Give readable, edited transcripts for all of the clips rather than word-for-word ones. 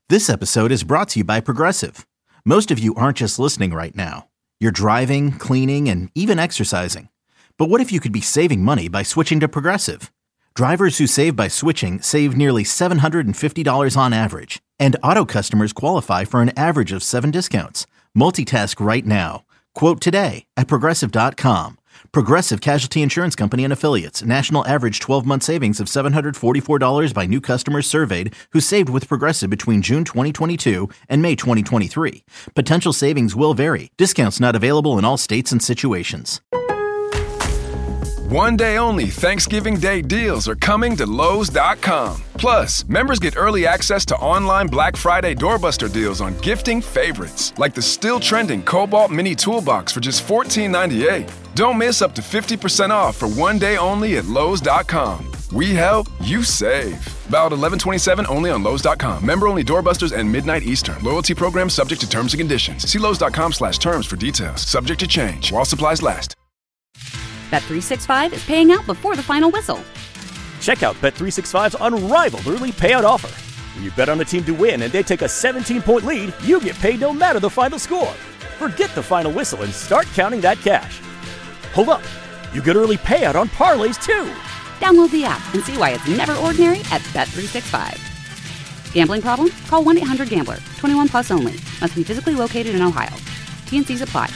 This episode is brought to you by Progressive. Most of you aren't just listening right now. You're driving, cleaning, and even exercising. But what if you could be saving money by switching to Progressive? Drivers who save by switching save nearly $750 on average. And auto customers qualify for an average of 7 discounts. Multitask right now. Quote today at Progressive.com. Progressive Casualty Insurance Company and Affiliates. National average 12-month savings of $744 by new customers surveyed who saved with Progressive between June 2022 and May 2023. Potential savings will vary. Discounts not available in all states and situations. One day only Thanksgiving Day deals are coming to Lowe's.com. Plus, members get early access to online Black Friday doorbuster deals on gifting favorites, like the still trending Cobalt Mini Toolbox for just $14.98. Don't miss up to 50% off for one day only at Lowe's.com. We help, you save. Valid 11/27 only on Lowe's.com. Member only doorbusters and midnight Eastern. Loyalty program subject to terms and conditions. See Lowe's.com/terms for details. Subject to change while supplies last. Bet365 is paying out before the final whistle. Check out Bet365's unrivaled early payout offer. When you bet on a team to win and they take a 17-point lead, you get paid no matter the final score. Forget the final whistle and start counting that cash. Hold up, you get early payout on parlays too. Download the app and see why it's never ordinary at Bet365. Gambling problem? Call 1-800-GAMBLER. 21 plus only. Must be physically located in Ohio. T&Cs apply.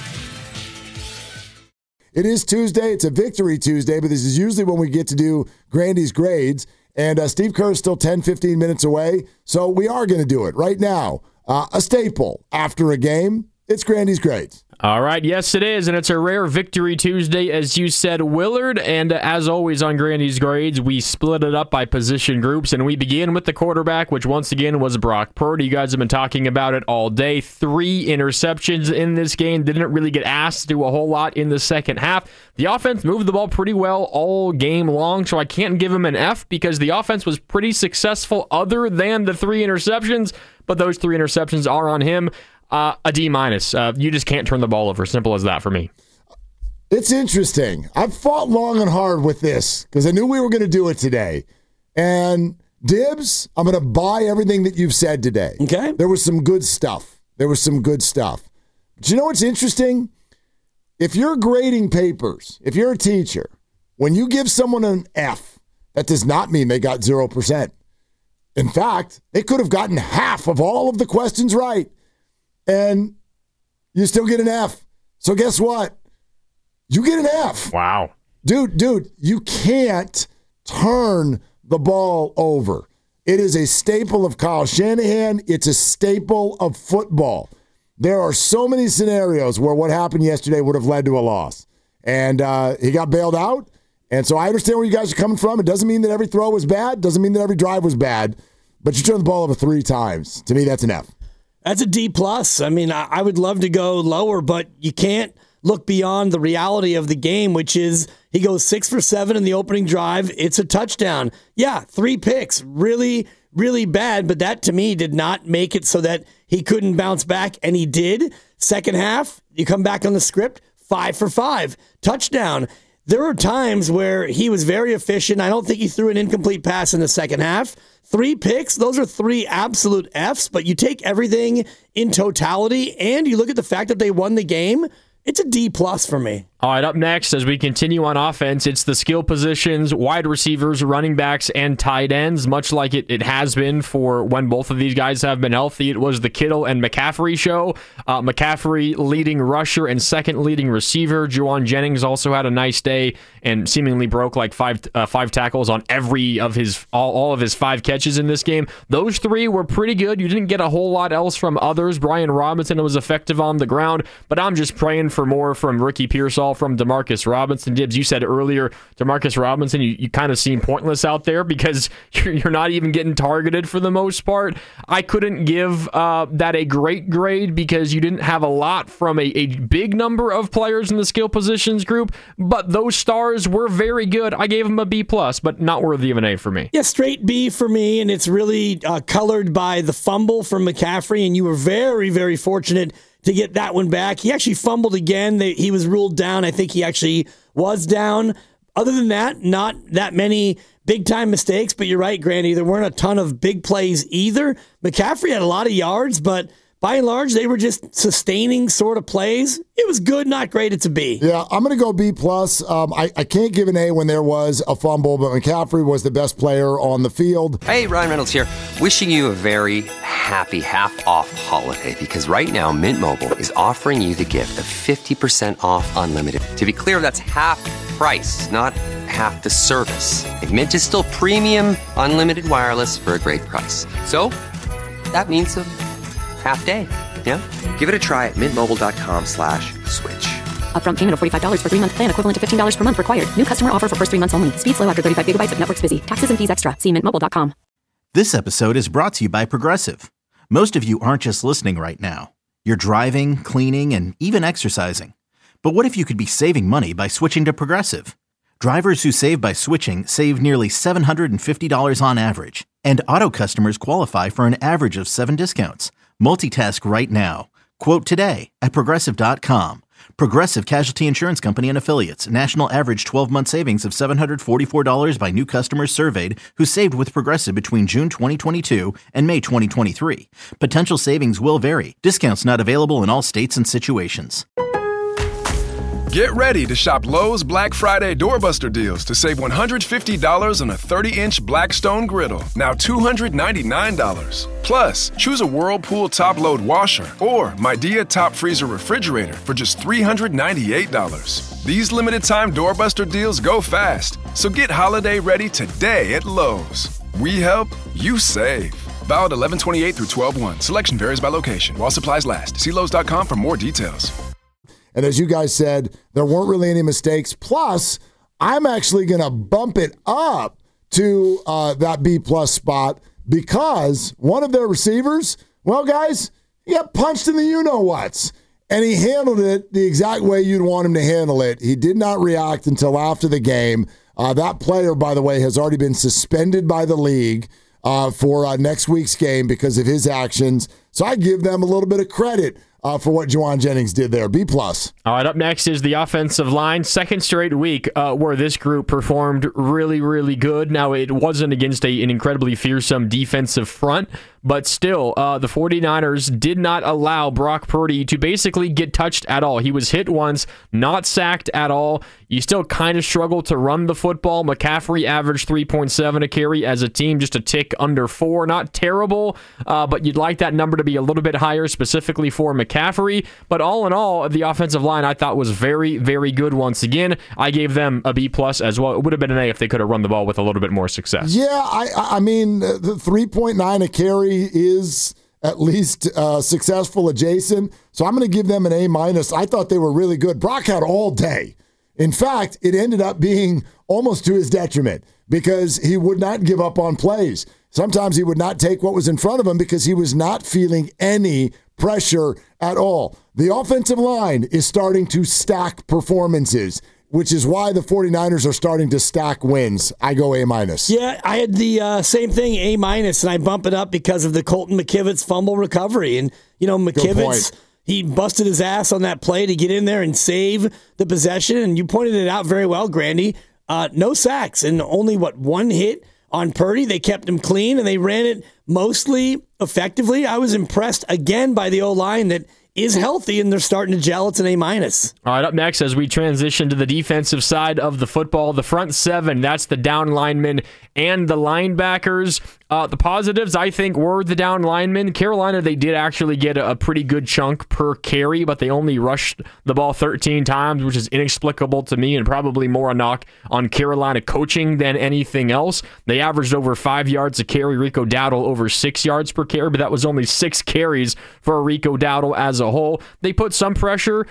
It is Tuesday. It's a Victory Tuesday, but this is usually when we get to do Grandy's grades. And Steve Kerr is still 10, 15 minutes away, so we are going to do it right now. A staple after a game, it's Grandy's grades. All right, yes it is, and it's a rare Victory Tuesday, as you said, Willard, and as always on Grandy's Grades, we split it up by position groups, and we begin with the quarterback, which once again was Brock Purdy. You guys have been talking about it all day. 3 interceptions in this game, didn't really get asked to do a whole lot in the second half. The offense moved the ball pretty well all game long, so I can't give him an F because the offense was pretty successful other than the 3 interceptions, but those 3 interceptions are on him. A D-. You just can't turn the ball over. Simple as that for me. It's interesting. I've fought long and hard with this because I knew we were going to do it today. And Dibs, I'm going to buy everything that you've said today. Okay. There was some good stuff. But you know what's interesting? If you're grading papers, if you're a teacher, when you give someone an F, that does not mean they got 0%. In fact, they could have gotten half of all of the questions right. And you still get an F. So guess what? You get an F. Wow. Dude, you can't turn the ball over. It is a staple of Kyle Shanahan. It's a staple of football. There are so many scenarios where what happened yesterday would have led to a loss. And he got bailed out. And so I understand where you guys are coming from. It doesn't mean that every throw was bad. Doesn't mean that every drive was bad. But you turned the ball over 3 times. To me, that's an F. That's a D+. I mean, I would love to go lower, but you can't look beyond the reality of the game, which is he goes 6 for 7 in the opening drive. It's a touchdown. Yeah, 3 picks. Really, really bad, but that to me did not make it so that he couldn't bounce back, and he did. Second half, you come back on the script, 5 for 5. Touchdown. There were times where he was very efficient. I don't think he threw an incomplete pass in the second half. 3 picks, those are 3 absolute Fs, but you take everything in totality and you look at the fact that they won the game, it's a D+ for me. All right, up next, as we continue on offense, it's the skill positions, wide receivers, running backs, and tight ends, much like it has been for when both of these guys have been healthy. It was the Kittle and McCaffrey show. McCaffrey leading rusher and second leading receiver. Juwan Jennings also had a nice day and seemingly broke like five tackles on all of his 5 catches in this game. Those 3 were pretty good. You didn't get a whole lot else from others. Brian Robinson was effective on the ground, but I'm just praying for more from Ricky Pearsall, from Demarcus Robinson. Dibs, you said earlier, Demarcus Robinson, you kind of seem pointless out there because you're not even getting targeted for the most part. I couldn't give that a great grade because you didn't have a lot from a big number of players in the skill positions group, but those stars were very good. I gave him a B+, but not worthy of an A for me. Yeah, straight B for me, and it's really colored by the fumble from McCaffrey, and you were very, very fortunate to get that one back. He actually fumbled again. He was ruled down. I think he actually was down. Other than that, not that many big-time mistakes, but you're right, Grandy. There weren't a ton of big plays either. McCaffrey had a lot of yards, but by and large, they were just sustaining sort of plays. It was good, not great. It's a B. Yeah, I'm going to go B+. I can't give an A when there was a fumble, but McCaffrey was the best player on the field. Hey, Ryan Reynolds here. Wishing you a very happy half-off holiday, because right now Mint Mobile is offering you the gift of 50% off unlimited. To be clear, that's half price, not half the service. Like, Mint is still premium unlimited wireless for a great price. So that means a half day. Yeah? Give it a try at mintmobile.com/switch. Upfront payment of $45 for 3-month plan, equivalent to $15 per month required. New customer offer for first 3 months only. Speed slow after 35 gigabytes if network's busy. Taxes and fees extra. See mintmobile.com. This episode is brought to you by Progressive. Most of you aren't just listening right now. You're driving, cleaning, and even exercising. But what if you could be saving money by switching to Progressive? Drivers who save by switching save nearly $750 on average. And auto customers qualify for an average of 7 discounts. Multitask right now. Quote today at Progressive.com. Progressive Casualty Insurance Company and Affiliates. National average 12-month savings of $744 by new customers surveyed who saved with Progressive between June 2022 and May 2023. Potential savings will vary. Discounts not available in all states and situations. Get ready to shop Lowe's Black Friday doorbuster deals to save $150 on a 30-inch Blackstone griddle, now $299. Plus, choose a Whirlpool top-load washer or Midea top freezer refrigerator for just $398. These limited-time doorbuster deals go fast, so get holiday ready today at Lowe's. We help, you save. Valid 11/28 through 12/1. Selection varies by location. While supplies last. See Lowe's.com for more details. And as you guys said, there weren't really any mistakes. Plus, I'm actually going to bump it up to that B+ spot because one of their receivers, well, guys, he got punched in the you-know-whats. And he handled it the exact way you'd want him to handle it. He did not react until after the game. That player, by the way, has already been suspended by the league for next week's game because of his actions. So I give them a little bit of credit for what Jauan Jennings did there. B+. All right, up next is the offensive line. Second straight week where this group performed really, really good. Now, it wasn't against an incredibly fearsome defensive front, but still, the 49ers did not allow Brock Purdy to basically get touched at all. He was hit once, not sacked at all. You still kind of struggle to run the football. McCaffrey averaged 3.7 a carry as a team, just a tick under 4. Not terrible, but you'd like that number to be a little bit higher, specifically for McCaffrey. But all in all, the offensive line I thought was very, very good once again. I gave them a B+ as well. It would have been an A if they could have run the ball with a little bit more success. Yeah, I mean, the 3.9 a carry is at least successful adjacent. So I'm going to give them an A-. I thought they were really good. Brock had all day. In fact, it ended up being almost to his detriment because he would not give up on plays. Sometimes he would not take what was in front of him because he was not feeling any pressure at all. The offensive line is starting to stack performances, which is why the 49ers are starting to stack wins. I go A-. Yeah, I had the same thing, A-, and I bump it up because of the Colton McKivitz fumble recovery. And, you know, McKivitz, he busted his ass on that play to get in there and save the possession. And you pointed it out very well, Grandy. No sacks and only, one hit on Purdy. They kept him clean, and they ran it mostly effectively. I was impressed again by the O-line that is healthy, and they're starting to gel. It's an A-. All right, up next, as we transition to the defensive side of the football, the front seven, that's the down linemen and the linebackers. The positives, I think, were the down linemen. Carolina, they did actually get a pretty good chunk per carry, but they only rushed the ball 13 times, which is inexplicable to me and probably more a knock on Carolina coaching than anything else. They averaged over 5 yards a carry. Rico Dowdle over 6 yards per carry, but that was only 6 carries for Rico Dowdle as a whole. They put some pressure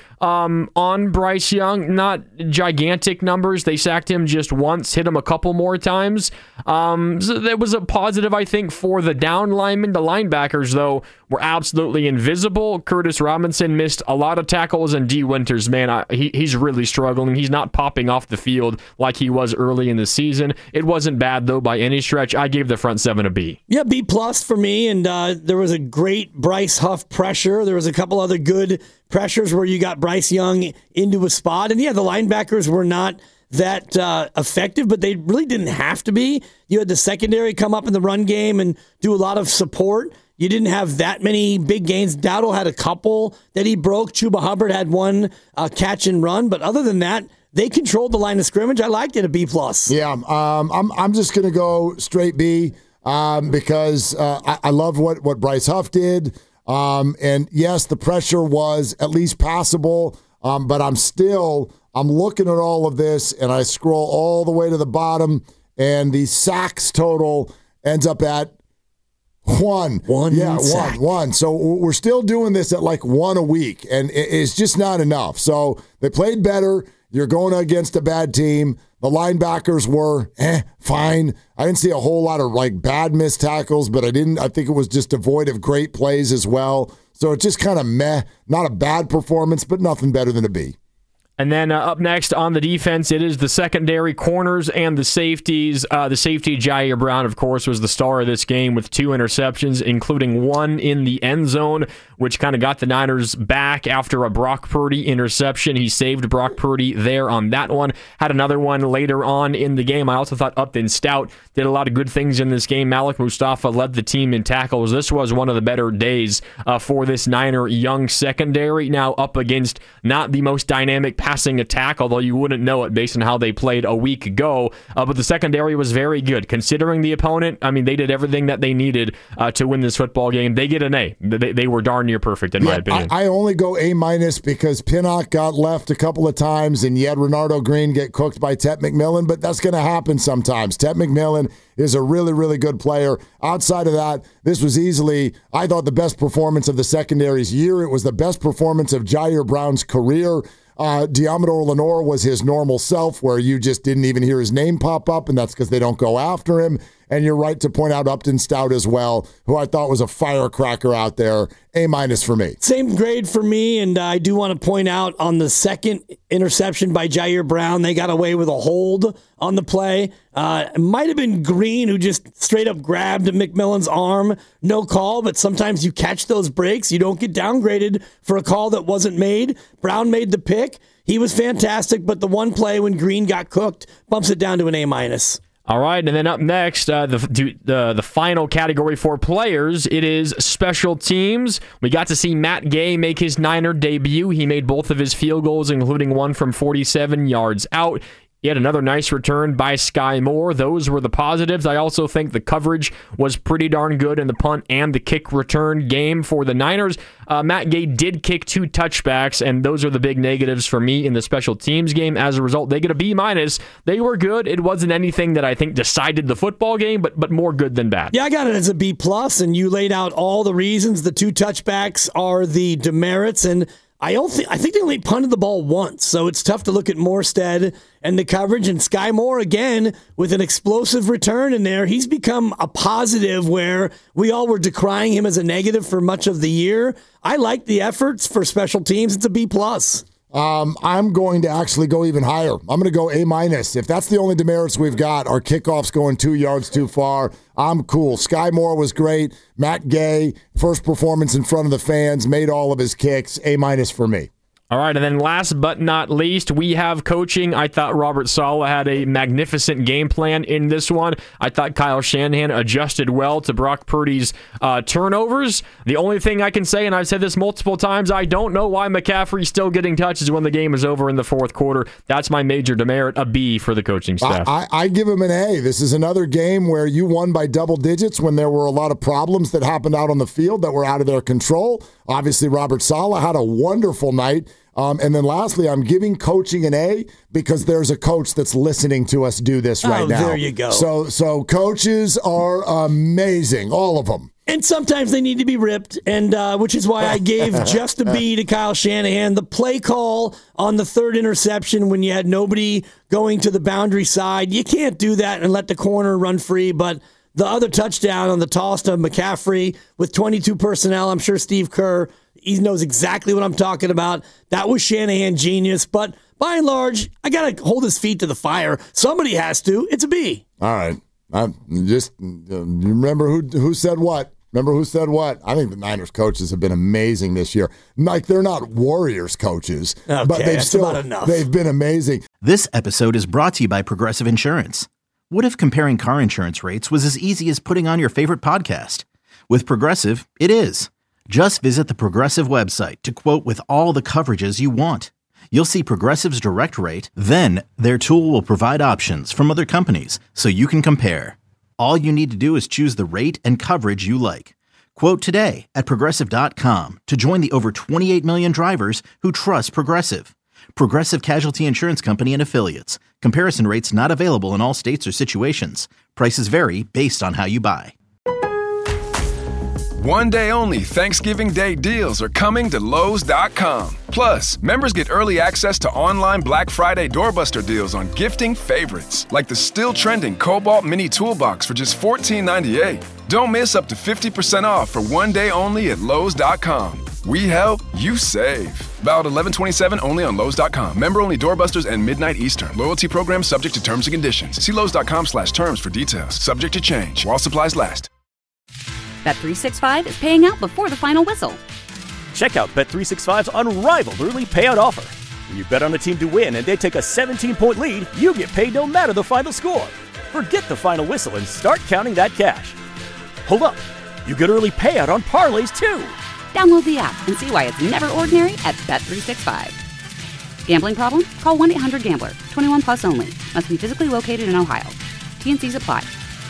on Bryce Young, not gigantic numbers. They sacked him just once, hit him a couple more times. So that was a positive, I think, for the down linemen. The linebackers, though, were absolutely invisible. Curtis Robinson missed a lot of tackles, and D. Winters, man, he's really struggling. He's not popping off the field like he was early in the season. It wasn't bad, though, by any stretch. I gave the front seven a B. Yeah, B+ for me, and there was a great Bryce Huff pressure. There was a couple other good pressures where you got Bryce Young into a spot. And yeah, the linebackers were not that effective, but they really didn't have to be. You had the secondary come up in the run game and do a lot of support. You didn't have that many big gains. Dowdle had a couple that he broke. Chuba Hubbard had one catch and run, but other than that, they controlled the line of scrimmage. I liked it, a B+. Yeah, I'm just going to go straight B because I love what Bryce Huff did. And yes, the pressure was at least passable, but I'm looking at all of this, and I scroll all the way to the bottom, and the sacks total ends up at one. One. So we're still doing this at like one a week, and it's just not enough. So they played better. You're going against a bad team. The linebackers were fine. I didn't see a whole lot of like bad missed tackles, but I think it was just devoid of great plays as well. So it's just kind of meh. Not a bad performance, but nothing better than a B. And then up next on the defense, it is the secondary, corners, and the safeties. The safety, Jair Brown, of course, was the star of this game with 2 interceptions, including one in the end zone, which kind of got the Niners back after a Brock Purdy interception. He saved Brock Purdy there on that one. Had another one later on in the game. I also thought Upton Stout did a lot of good things in this game. Malik Mustafa led the team in tackles. This was one of the better days for this Niner young secondary. Now up against not the most dynamic passing attack, although you wouldn't know it based on how they played a week ago. But the secondary was very good. Considering the opponent, I mean, they did everything that they needed to win this football game. They get an A. They were darn near perfect, in my opinion. I only go A- because Pinnock got left a couple of times, and you had Renardo Green get cooked by Tet McMillan, but that's going to happen sometimes. Tet McMillan is a really, really good player. Outside of that, this was easily, I thought, the best performance of the secondary's year. It was the best performance of Jair Brown's career. Diamador Lenore was his normal self, where you just didn't even hear his name pop up, and that's because they don't go after him. And you're right to point out Upton Stout as well, who I thought was a firecracker out there. A- for me. Same grade for me, and I do want to point out on the second interception by Jair Brown, they got away with a hold on the play. It might have been Green who just straight up grabbed McMillan's arm. No call, but sometimes you catch those breaks. You don't get downgraded for a call that wasn't made. Brown made the pick. He was fantastic, but the one play when Green got cooked bumps it down to an A-. All right, and then up next, the final category for players, it is special teams. We got to see Matt Gay make his Niner debut. He made both of his field goals, including one from 47 yards out. He had another nice return by Sky Moore. Those were the positives. I also think the coverage was pretty darn good in the punt and the kick return game for the Niners. Matt Gay did kick 2 touchbacks, and those are the big negatives for me in the special teams game. As a result, they get a B-. They were good. It wasn't anything that I think decided the football game, but more good than bad. Yeah, I got it as a B+, and you laid out all the reasons. The 2 touchbacks are the demerits, and I think they only punted the ball once, so it's tough to look at Morstead and the coverage. And Sky Moore, again, with an explosive return in there, he's become a positive where we all were decrying him as a negative for much of the year. I like the efforts for special teams. It's a B+. I'm going to actually go even higher. I'm going to go A-. If that's the only demerits we've got, our kickoff's going 2 yards too far, I'm cool. Sky Moore was great. Matt Gay, first performance in front of the fans, made all of his kicks. A- for me. All right, and then last but not least, we have coaching. I thought Robert Saleh had a magnificent game plan in this one. I thought Kyle Shanahan adjusted well to Brock Purdy's turnovers. The only thing I can say, and I've said this multiple times, I don't know why McCaffrey's still getting touches when the game is over in the fourth quarter. That's my major demerit, a B for the coaching staff. I give him an A. This is another game where you won by double digits when there were a lot of problems that happened out on the field that were out of their control. Obviously, Robert Saleh had a wonderful night. And then lastly, I'm giving coaching an A because there's a coach that's listening to us do this right now. There you go. So coaches are amazing, all of them. And sometimes they need to be ripped, and which is why I gave just a B to Kyle Shanahan. The play call on the third interception when you had nobody going to the boundary side, you can't do that and let the corner run free, but the other touchdown on the toss to McCaffrey with 22 personnel, I'm sure Steve Kerr, he knows exactly what I'm talking about. That was Shanahan genius. But by and large, I got to hold his feet to the fire. Somebody has to. It's a B. All right. You remember who said what? Remember who said what? I think the Niners coaches have been amazing this year. Like, they're not Warriors coaches, but they've been amazing. This episode is brought to you by Progressive Insurance. What if comparing car insurance rates was as easy as putting on your favorite podcast? With Progressive, it is. Just visit the Progressive website to quote with all the coverages you want. You'll see Progressive's direct rate, then their tool will provide options from other companies so you can compare. All you need to do is choose the rate and coverage you like. Quote today at Progressive.com to join the over 28 million drivers who trust Progressive. Progressive Casualty Insurance Company and Affiliates. Comparison rates not available in all states or situations. Prices vary based on how you buy. One day only Thanksgiving Day deals are coming to Lowe's.com. Plus, members get early access to online Black Friday doorbuster deals on gifting favorites, like the still trending Cobalt Mini Toolbox for just $14.98. Don't miss up to 50% off for one day only at Lowe's.com. We help, you save. Valid 11/27 only on Lowe's.com. Member only doorbusters and midnight Eastern. Loyalty program subject to terms and conditions. See Lowe's.com/terms for details. Subject to change while supplies last. Bet365 is paying out before the final whistle. Check out Bet365's unrivaled early payout offer. When you bet on a team to win and they take a 17-point lead, you get paid no matter the final score. Forget the final whistle and start counting that cash. Hold up, you get early payout on parlays too. Download the app and see why it's never ordinary at Bet365. Gambling problem? Call 1-800-GAMBLER. 21 plus only. Must be physically located in Ohio. T&Cs apply.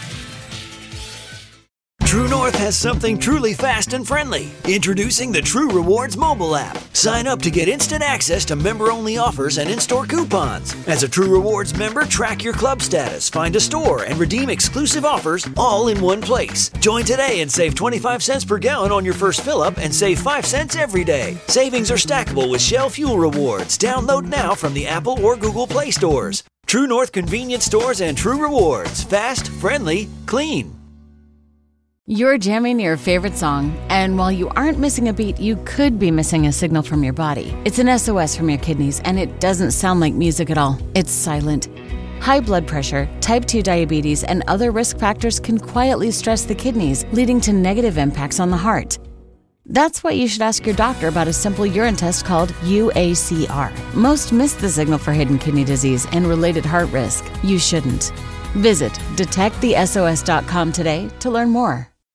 True North has something truly fast and friendly. Introducing the True Rewards mobile app. Sign up to get instant access to member-only offers and in-store coupons. As a True Rewards member, track your club status, find a store, and redeem exclusive offers all in one place. Join today and save 25 cents per gallon on your first fill-up and save 5 cents every day. Savings are stackable with Shell Fuel Rewards. Download now from the Apple or Google Play stores. True North convenience stores and True Rewards. Fast, friendly, clean. You're jamming your favorite song, and while you aren't missing a beat, you could be missing a signal from your body. It's an SOS from your kidneys, and it doesn't sound like music at all. It's silent. High blood pressure, type 2 diabetes, and other risk factors can quietly stress the kidneys, leading to negative impacts on the heart. That's why you should ask your doctor about a simple urine test called UACR. Most miss the signal for hidden kidney disease and related heart risk. You shouldn't. Visit detectthesos.com today to learn more.